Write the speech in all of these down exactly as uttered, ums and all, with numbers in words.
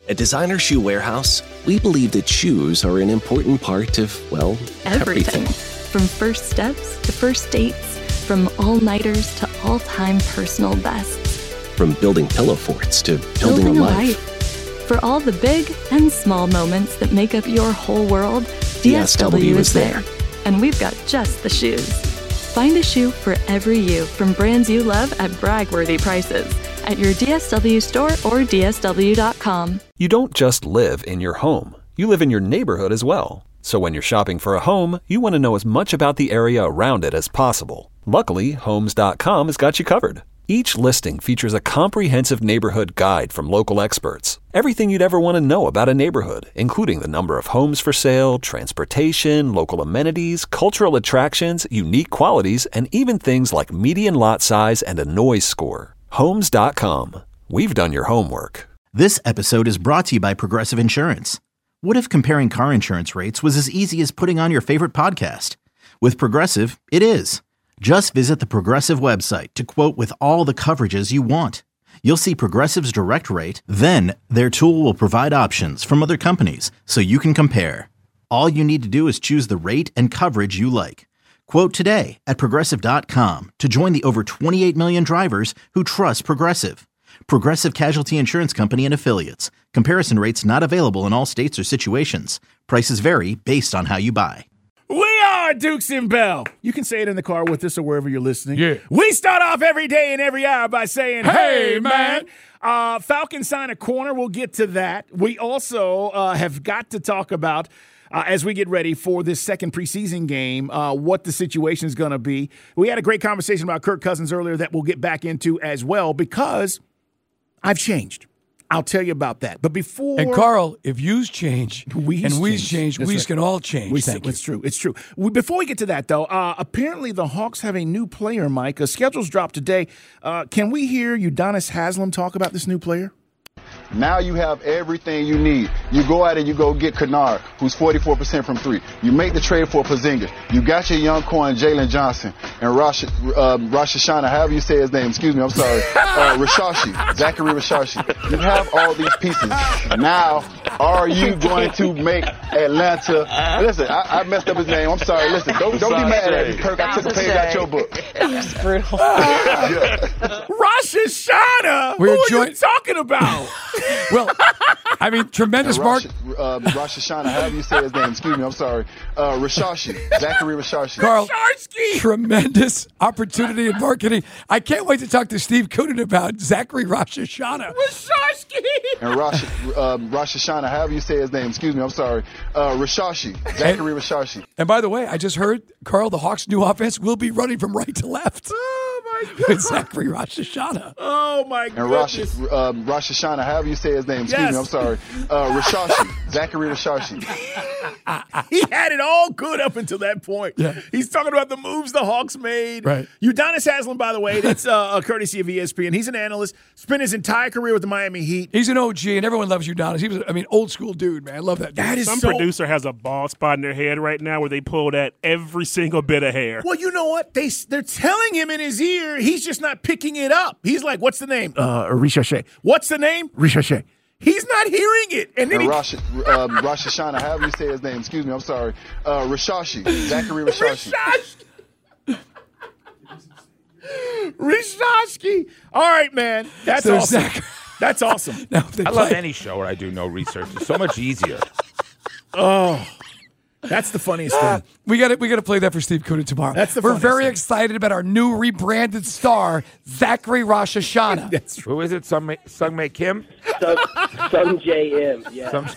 At Designer Shoe Warehouse, we believe that shoes are an important part of, well, everything. Everything. From first steps to first dates, from all-nighters to all-time personal bests. From building pillow forts to building, Building a a life. life. For all the big and small moments that make up your whole world, D S W is there. And we've got just the shoes. Find a shoe for every you from brands you love at brag-worthy prices at your D S W store or D S W dot com. You don't just live in your home. You live in your neighborhood as well. So when you're shopping for a home, you want to know as much about the area around it as possible. Luckily, Homes dot com has got you covered. Each listing features a comprehensive neighborhood guide from local experts. Everything you'd ever want to know about a neighborhood, including the number of homes for sale, transportation, local amenities, cultural attractions, unique qualities, and even things like median lot size and a noise score. Homes dot com. We've done your homework. This episode is brought to you by Progressive Insurance. What if comparing car insurance rates was as easy as putting on your favorite podcast? With Progressive, it is. Just visit the Progressive website to quote with all the coverages you want. You'll see Progressive's direct rate, then their tool will provide options from other companies so you can compare. All you need to do is choose the rate and coverage you like. Quote today at Progressive dot com to join the over twenty-eight million drivers who trust Progressive. Progressive Casualty Insurance Company and Affiliates. Comparison rates not available in all states or situations. Prices vary based on how you buy. We are Dukes and Bell. You can say it in the car with us or wherever you're listening. Yeah. We start off every day and every hour by saying, hey, man. Uh, Falcons sign a corner. We'll get to that. We also uh, have got to talk about, uh, as we get ready for this second preseason game, uh, what the situation is going to be. We had a great conversation about Kirk Cousins earlier that we'll get back into as well because I've changed. I'll tell you about that. But before... And Carl, if yous change we's and we's change. change, That's we's right. can all change. We, Thank you. it's true. It's true. We, before we get to that, though, uh, apparently the Hawks have a new player, Mike. A schedule's dropped today. Uh, can we hear Udonis Haslem talk about this new player? Now you have everything you need. You go out and you go get Kennard, who's forty-four percent from three. You make the trade for Porzingis. You got your young coin, Jalen Johnson, and Rosh, uh, Rosh Hashanah, however you say his name. Excuse me, I'm sorry. Uh, Rashashi, Zachary Rashashi. You have all these pieces. Now, are you going to make Atlanta? Listen, I, I messed up his name. I'm sorry. Listen, don't, don't be mad at me, Kirk. I took a page out your book. That's brutal. Yeah. Rosh Hashanah? We're Who are joint- you talking about? Well, I mean, tremendous mark. Rosh, uh, Rosh Hashanah, however you say his name. Excuse me, I'm sorry. Uh, Rashashi, Zachary Rashashi. Carl, Rasharsky. Tremendous opportunity in marketing. I can't wait to talk to Steve Coonan about Zachary Rosh Hashanah. Rasharsky. And Rosh, uh, Rosh Hashanah, however you say his name. Excuse me, I'm sorry. Uh, Rashashi, Zachary Rashashi. And by the way, I just heard, Carl, the Hawks' new offense will be running from right to left. Oh, my God. With Zachary Rosh Hashanah. Oh, my And Rosh, goodness. um, Rosh Hashanah, however you say his name. Excuse Yes. me, I'm sorry. Uh, Rashashi, Zachary Rashashi. He had it all good up until that point. Yeah. He's talking about the moves the Hawks made. Right. Udonis Haslem, by the way, that's uh, a courtesy of E S P N. He's an analyst, spent his entire career with the Miami Heat. He's an O G, and everyone loves Udonis. He was, I mean, old school dude, man. I love that dude. That is Some so, producer has a bald spot in their head right now where they pulled at every single bit of hair. Well, you know what? They, they're telling him in his ear, he's just not picking it up. He's like, what's the name? Uh, Ricochet. What's the name? Ricochet. He's not hearing it. And then And he, Rosh, um, Rosh Hashanah, however you say his name. Excuse me, I'm sorry. Uh, Rashashi, Zachary Rashashi. Rishashki. Rishashki. All right, man. That's So awesome. Zach- That's awesome. Now, if they I love play- any show where I do no research. It's so much easier. Oh, that's the funniest thing. We got to we got to play that for Steve Coonan tomorrow. That's the We're funniest very thing. excited about our new rebranded star, Zachary Rosh Hashanah. That's true. Who is it? Sung Sung Kim? Some J M, yeah. Some,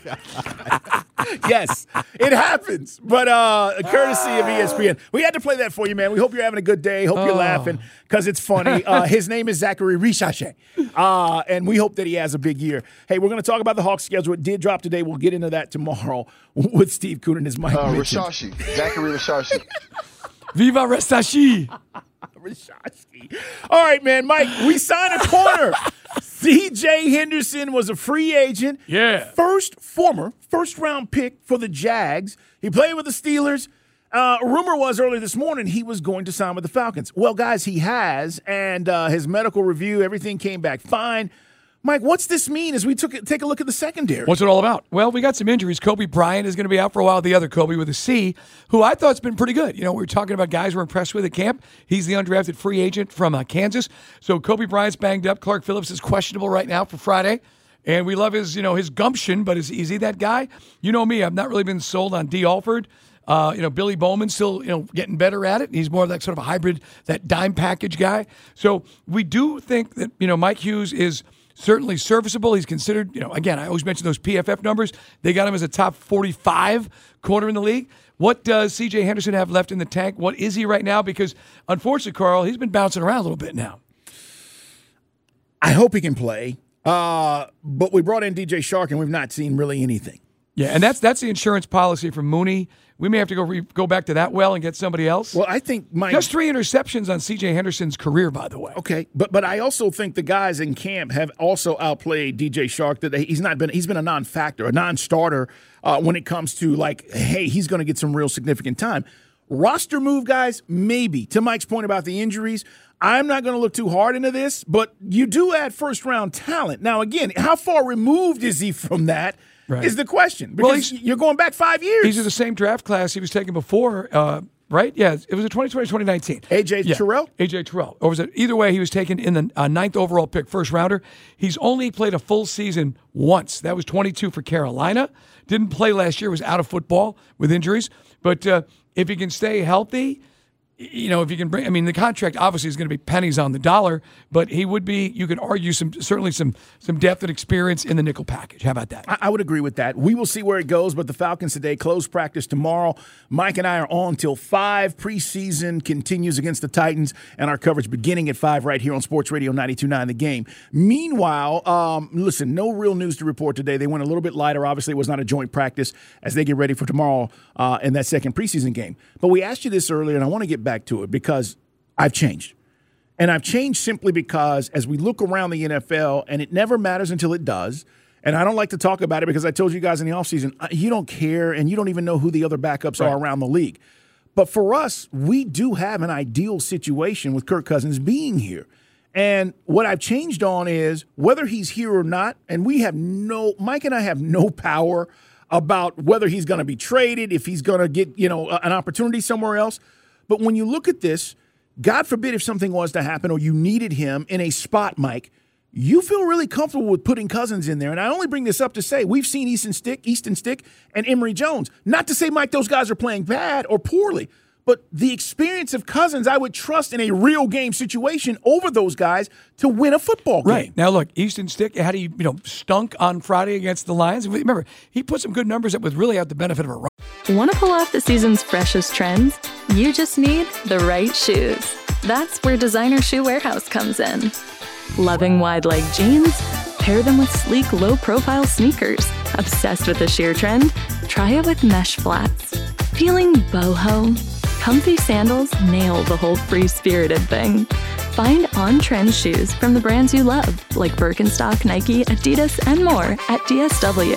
Yes, it happens. But uh, courtesy of E S P N, we had to play that for you, man. We hope you're having a good day. Hope you're Oh. laughing because it's funny. Uh, his name is Zachary Ricochet, uh, and we hope that he has a big year. Hey, we're going to talk about the Hawks schedule. It did drop today. We'll get into that tomorrow with Steve Coonan, as Mike Uh, mentioned. Rashashi, Zachary Rashashi. Viva Restashi. Rashashki. All right, man, Mike, we signed a corner. C J Henderson was a free agent. Yeah. First, former first-round pick for the Jags. He played with the Steelers. Uh, rumor was earlier this morning he was going to sign with the Falcons. Well, guys, he has, and uh, his medical review, everything came back fine. Mike, what's this mean as we took take a look at the secondary? What's it all about? Well, we got some injuries. Kobe Bryant is going to be out for a while. The other Kobe with a C, who I thought's been pretty good. You know, we were talking about guys we're impressed with at camp. He's the undrafted free agent from uh, Kansas. So Kobe Bryant's banged up. Clark Phillips is questionable right now for Friday. And we love his, you know, his gumption, but is, is he that guy? You know me, I've not really been sold on D. Alford. Uh, you know, Billy Bowman's still, you know, getting better at it. He's more of that sort of a hybrid, that dime package guy. So we do think that, you know, Mike Hughes is certainly serviceable. He's considered, you know, again, I always mention those P F F numbers. They got him as a top forty-five corner in the league. What does C J Henderson have left in the tank? What is he right now? Because, unfortunately, Carl, he's been bouncing around a little bit now. I hope he can play. Uh, but we brought in D J Shark, and we've not seen really anything. Yeah, and that's that's the insurance policy from Mooney. We may have to go re- go back to that well and get somebody else. Well, I think Mike, just three interceptions on C J Henderson's career, by the way. Okay, but but I also think the guys in camp have also outplayed D J Shark. That he's not been he's been a non-factor, a non-starter uh, when it comes to like, hey, he's going to get some real significant time. Roster move, guys, maybe. To Mike's point about the injuries, I'm not going to look too hard into this, but you do add first-round talent. Now, again, how far removed is he from that? Right. Is the question. Because well, you're going back five years. He's in the same draft class he was taking before, uh, right? Yeah, it was a twenty twenty, twenty nineteen. A J yeah. Terrell? A J Terrell. Or was it either way, he was taken in the uh, ninth overall pick, first rounder. He's only played a full season once. That was twenty-two for Carolina. Didn't play last year, was out of football with injuries. But uh, if he can stay healthy, you know, if you can bring, I mean, the contract obviously is going to be pennies on the dollar, but he would be, you could argue, some certainly some some depth and experience in the nickel package. How about that? I, I would agree with that. We will see where it goes, but the Falcons today close practice tomorrow. Mike and I are on till five. Preseason continues against the Titans, and our coverage beginning at five right here on Sports Radio ninety-two point nine The Game. Meanwhile, um, listen, no real news to report today. They went a little bit lighter. Obviously, it was not a joint practice as they get ready for tomorrow uh, in that second preseason game. But we asked you this earlier, and I want to get back to it because I've changed. And I've changed simply because as we look around the N F L, and it never matters until it does, and I don't like to talk about it because I told you guys in the offseason, you don't care and you don't even know who the other backups right. are around the league. But for us, we do have an ideal situation with Kirk Cousins being here. And what I've changed on is whether he's here or not, and we have no, Mike and I have no power about whether he's going to be traded, if he's going to get, you know, an opportunity somewhere else. But when you look at this, God forbid if something was to happen or you needed him in a spot, Mike, you feel really comfortable with putting Cousins in there. And I only bring this up to say we've seen Easton Stick, Easton Stick and Emory Jones. Not to say, Mike, those guys are playing bad or poorly, but the experience of Cousins, I would trust in a real game situation over those guys to win a football game. Right. Now, look, Easton Stick, how do you, you know, stunk on Friday against the Lions. Remember, he put some good numbers up with really out the benefit of a run. Want to pull off the season's freshest trends? You just need the right shoes. That's where Designer Shoe Warehouse comes in. Loving wide leg jeans? Pair them with sleek, low-profile sneakers. Obsessed with the sheer trend? Try it with mesh flats. Feeling boho? Comfy sandals nail the whole free-spirited thing. Find on-trend shoes from the brands you love, like Birkenstock, Nike, Adidas, and more at D S W.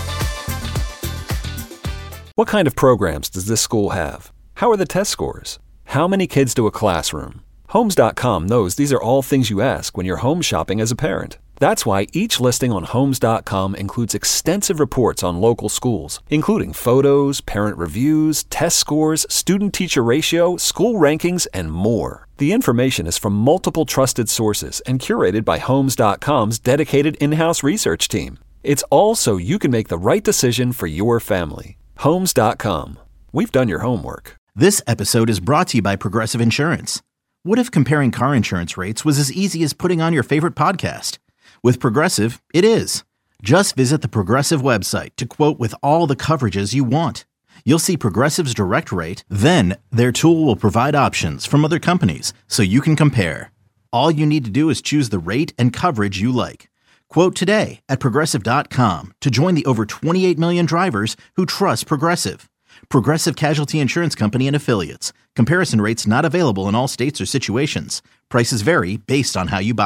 What kind of programs does this school have? How are the test scores? How many kids do a classroom? Homes dot com knows these are all things you ask when you're home shopping as a parent. That's why each listing on Homes dot com includes extensive reports on local schools, including photos, parent reviews, test scores, student-teacher ratio, school rankings, and more. The information is from multiple trusted sources and curated by Homes dot com's dedicated in-house research team. It's all so you can make the right decision for your family. Homes dot com. We've done your homework. This episode is brought to you by Progressive Insurance. What if comparing car insurance rates was as easy as putting on your favorite podcast? With Progressive, it is. Just visit the Progressive website to quote with all the coverages you want. You'll see Progressive's direct rate, then their tool will provide options from other companies so you can compare. All you need to do is choose the rate and coverage you like. Quote today at Progressive dot com to join the over twenty-eight million drivers who trust Progressive. Progressive Casualty Insurance Company and Affiliates. Comparison rates not available in all states or situations. Prices vary based on how you buy.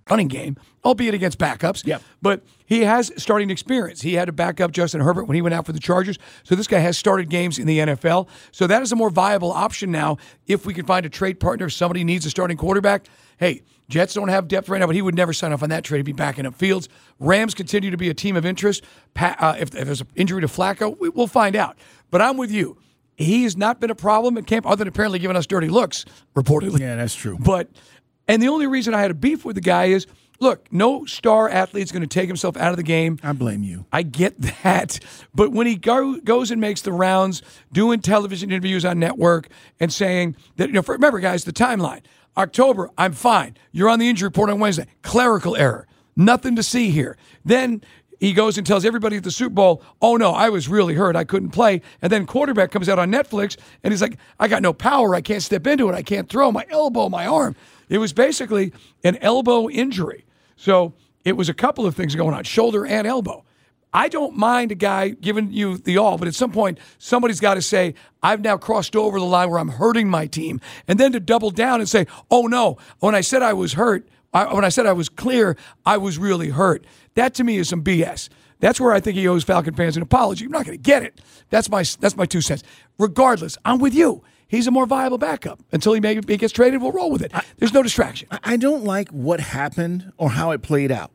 running game, albeit against backups. Yep. But he has starting experience. He had to back up Justin Herbert when he went out for the Chargers. So this guy has started games in the N F L. So that is a more viable option now if we can find a trade partner. If somebody needs a starting quarterback, hey, Jets don't have depth right now, but he would never sign off on that trade. He'd be backing up Fields. Rams continue to be a team of interest. Pa- uh, if, if there's an injury to Flacco, we, we'll find out. But I'm with you. He has not been a problem at camp, other than apparently giving us dirty looks, reportedly. Yeah, that's true. But and the only reason I had a beef with the guy is, look, no star athlete's going to take himself out of the game. I blame you. I get that. But when he go, goes and makes the rounds, doing television interviews on network and saying that, you know, for, remember, guys, the timeline. October, I'm fine. You're on the injury report on Wednesday. Clerical error. Nothing to see here. Then he goes and tells everybody at the Super Bowl, oh, no, I was really hurt. I couldn't play. And then quarterback comes out on Netflix, and he's like, I got no power. I can't step into it. I can't throw. My elbow, my arm. It was basically an elbow injury. So it was a couple of things going on, shoulder and elbow. I don't mind a guy giving you the all, but at some point, somebody's got to say, I've now crossed over the line where I'm hurting my team. And then to double down and say, oh, no, when I said I was hurt, I, when I said I was clear, I was really hurt. That to me is some B S. That's where I think he owes Falcon fans an apology. I'm not going to get it. That's my that's my two cents. Regardless, I'm with you. He's a more viable backup. Until he maybe gets traded, we'll roll with it. There's no distraction. I don't like what happened or how it played out.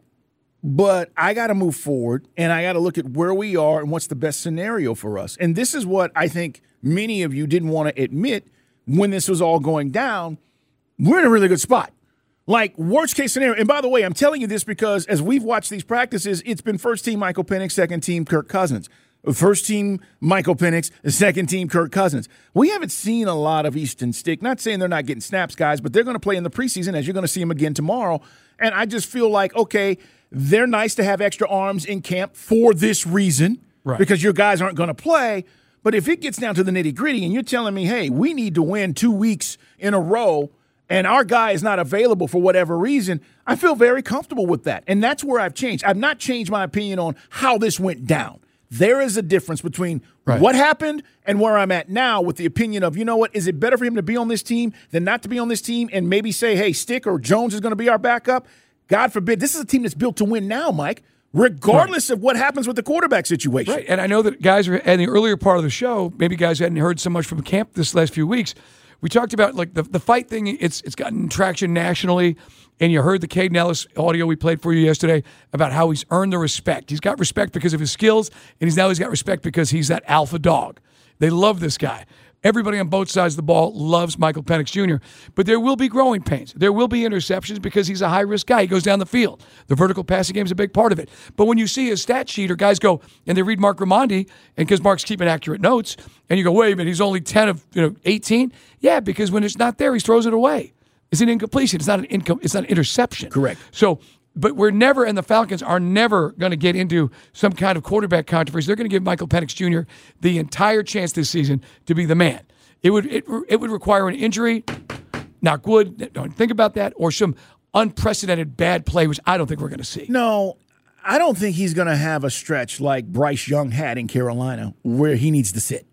But I got to move forward, and I got to look at where we are and what's the best scenario for us. And this is what I think many of you didn't want to admit when this was all going down. We're in a really good spot. Like, worst case scenario. And by the way, I'm telling you this because as we've watched these practices, it's been first team Michael Penix, second team Kirk Cousins. First team Michael Penix, second team Kirk Cousins. We haven't seen a lot of Easton Stick. Not saying they're not getting snaps, guys, but they're going to play in the preseason, as you're going to see them again tomorrow. And I just feel like, okay, they're nice to have extra arms in camp for this reason, right, because your guys aren't going to play. But if it gets down to the nitty-gritty and you're telling me, hey, we need to win two weeks in a row and our guy is not available for whatever reason, I feel very comfortable with that. And that's where I've changed. I've not changed my opinion on how this went down. There is a difference between right. what happened and where I'm at now with the opinion of, you know what, is it better for him to be on this team than not to be on this team and maybe say, hey, Stick or Jones is going to be our backup? God forbid. This is a team that's built to win now, Mike, regardless right. of what happens with the quarterback situation. Right, and I know that guys are in the earlier part of the show, maybe guys hadn't heard so much from camp this last few weeks. We talked about like the, the fight thing. It's it's gotten traction nationally, and you heard the Caden Ellis audio we played for you yesterday about how he's earned the respect. He's got respect because of his skills, and he's now he's got respect because he's that alpha dog. They love this guy. Everybody on both sides of the ball loves Michael Penix Junior But there will be growing pains. There will be interceptions because he's a high-risk guy. He goes down the field. The vertical passing game is a big part of it. But when you see his stat sheet or guys go and they read Mark Raimondi, and because Mark's keeping accurate notes, and you go, wait a minute, he's only ten of you know eighteen? Yeah, because when it's not there, he throws it away. It's an incompletion. It's not an income. It's not an interception. Correct. So, but we're never, and the Falcons are never going to get into some kind of quarterback controversy. They're going to give Michael Penix Junior the entire chance this season to be the man. It would it, it would require an injury, not good, don't think about that, or some unprecedented bad play, which I don't think we're going to see. No, I don't think he's going to have a stretch like Bryce Young had in Carolina where he needs to sit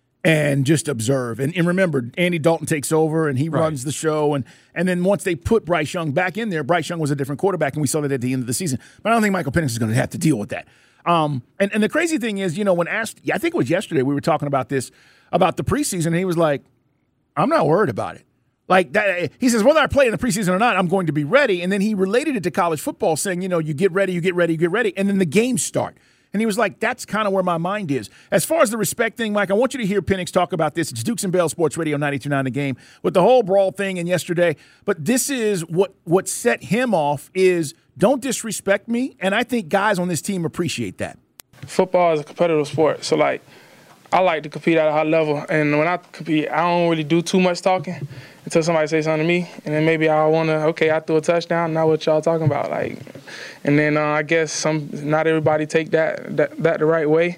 and just observe. And, and remember, Andy Dalton takes over, and he right. runs the show. And, and then once they put Bryce Young back in there, Bryce Young was a different quarterback, and we saw that at the end of the season. But I don't think Michael Penix is going to have to deal with that. Um, and, and the crazy thing is, you know, when asked, I think it was yesterday, we were talking about this, about the preseason, and he was like, I'm not worried about it. Like that, he says, whether I play in the preseason or not, I'm going to be ready. And then he related it to college football, saying, you know, you get ready, you get ready, you get ready, and then the games start. And he was like, that's kind of where my mind is. As far as the respect thing, Mike, I want you to hear Penix talk about this. It's Dukes and Bell Sports Radio ninety-two point nine The Game with the whole brawl thing and yesterday. But this is what, what set him off is don't disrespect me. And I think guys on this team appreciate that. Football is a competitive sport. So, like, I like to compete at a high level. And when I compete, I don't really do too much talking until somebody says something to me. And then maybe I want to, okay, I threw a touchdown. Now what y'all talking about? Like, and then uh, I guess some not everybody take that that, that the right way.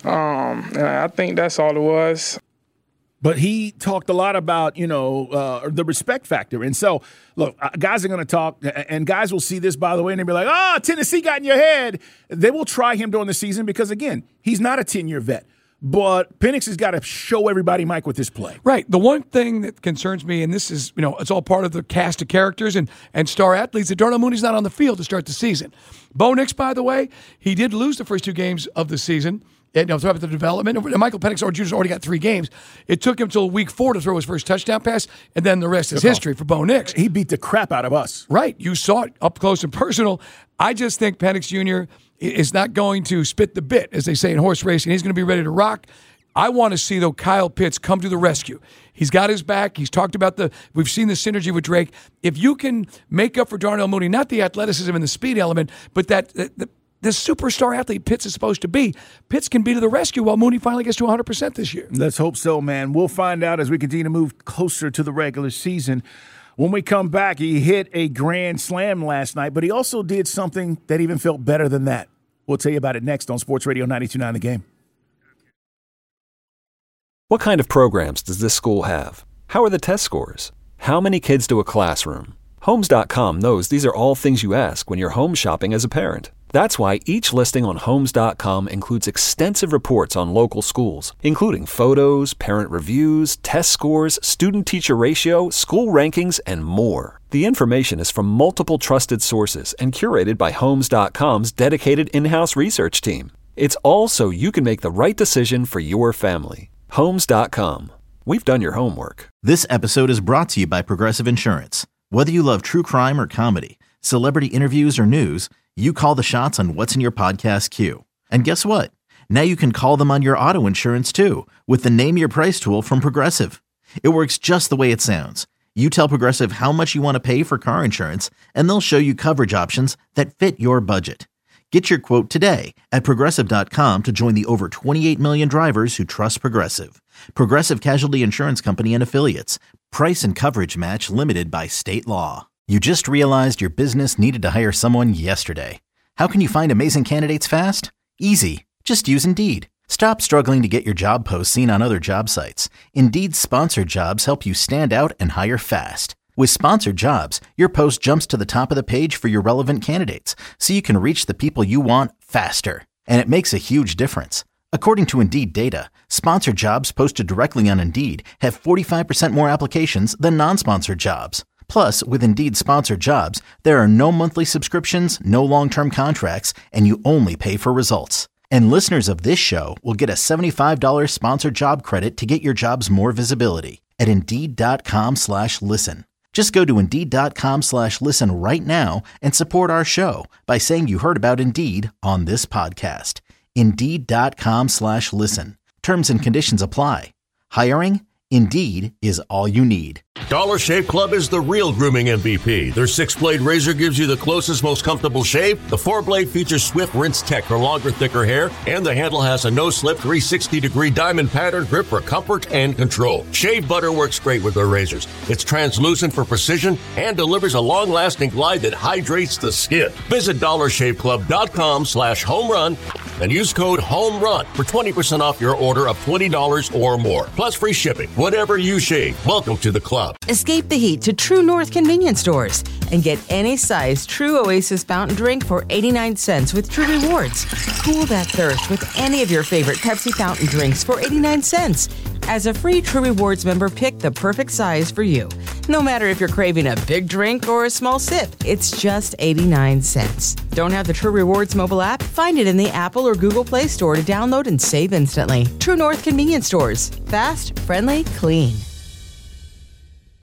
Um, and I think that's all it was. But he talked a lot about, you know, uh, the respect factor. And so, look, guys are going to talk, and guys will see this, by the way, and they'll be like, oh, Tennessee got in your head. They will try him during the season because, again, he's not a ten-year vet. But Penix has got to show everybody, Mike, with this play. Right. The one thing that concerns me, and this is, you know, it's all part of the cast of characters and, and star athletes, that Darnell Mooney's not on the field to start the season. Bo Nix, by the way, he did lose the first two games of the season. And, you know, throughout the development. And Michael Penix Junior's already got three games. It took him till week four to throw his first touchdown pass, and then the rest is history for Bo Nix. He beat the crap out of us. Right. You saw it up close and personal. I just think Penix Junior is not going to spit the bit, as they say in horse racing. He's going to be ready to rock. I want to see, though, Kyle Pitts come to the rescue. He's got his back. He's talked about the – we've seen the synergy with Drake. If you can make up for Darnell Mooney, not the athleticism and the speed element, but that the, the superstar athlete Pitts is supposed to be, Pitts can be to the rescue while Mooney finally gets to one hundred percent this year. Let's hope so, man. We'll find out as we continue to move closer to the regular season. When we come back, he hit a grand slam last night, but he also did something that even felt better than that. We'll tell you about it next on Sports Radio ninety-two point nine The Game. What kind of programs does this school have? How are the test scores? How many kids do a classroom? Homes dot com knows these are all things you ask when you're home shopping as a parent. That's why each listing on Homes dot com includes extensive reports on local schools, including photos, parent reviews, test scores, student-teacher ratio, school rankings, and more. The information is from multiple trusted sources and curated by Homes dot com's dedicated in-house research team. It's all so you can make the right decision for your family. Homes dot com. We've done your homework. This episode is brought to you by Progressive Insurance. Whether you love true crime or comedy, celebrity interviews or news, you call the shots on what's in your podcast queue. And guess what? Now you can call them on your auto insurance too with the Name Your Price tool from Progressive. It works just the way it sounds. You tell Progressive how much you want to pay for car insurance, and they'll show you coverage options that fit your budget. Get your quote today at Progressive dot com to join the over twenty-eight million drivers who trust Progressive. Progressive Casualty Insurance Company and Affiliates. Price and coverage match limited by state law. You just realized your business needed to hire someone yesterday. How can you find amazing candidates fast? Easy. Just use Indeed. Stop struggling to get your job posts seen on other job sites. Indeed's sponsored jobs help you stand out and hire fast. With sponsored jobs, your post jumps to the top of the page for your relevant candidates, so you can reach the people you want faster. And it makes a huge difference. According to Indeed data, sponsored jobs posted directly on Indeed have forty-five percent more applications than non-sponsored jobs. Plus, with Indeed sponsored jobs, there are no monthly subscriptions, no long-term contracts, and you only pay for results. And listeners of this show will get a seventy-five dollars sponsored job credit to get your jobs more visibility at Indeed dot com slash listen. Just go to Indeed dot com slash listen right now and support our show by saying you heard about Indeed on this podcast. Indeed dot com slash listen. Terms and conditions apply. Hiring? Indeed is all you need. Dollar Shave Club is the real grooming M V P. Their six-blade razor gives you the closest, most comfortable shave. The four-blade features Swift Rinse Tech for longer, thicker hair. And the handle has a no-slip three hundred sixty degree diamond pattern grip for comfort and control. Shave butter works great with their razors. It's translucent for precision and delivers a long-lasting glide that hydrates the skin. Visit dollar shave club dot com slash home run and use code HOMERUN for twenty percent off your order of twenty dollars or more. Plus free shipping. Whatever you shave, welcome to the club. Escape the heat to True North convenience stores and get any size True Oasis fountain drink for eighty-nine cents with True Rewards. Cool that thirst with any of your favorite Pepsi fountain drinks for eighty-nine cents. As a free True Rewards member, pick the perfect size for you. No matter if you're craving a big drink or a small sip, it's just eighty-nine cents. Don't have the True Rewards mobile app? Find it in the Apple or Google Play Store to download and save instantly. True North convenience stores. Fast, friendly, clean.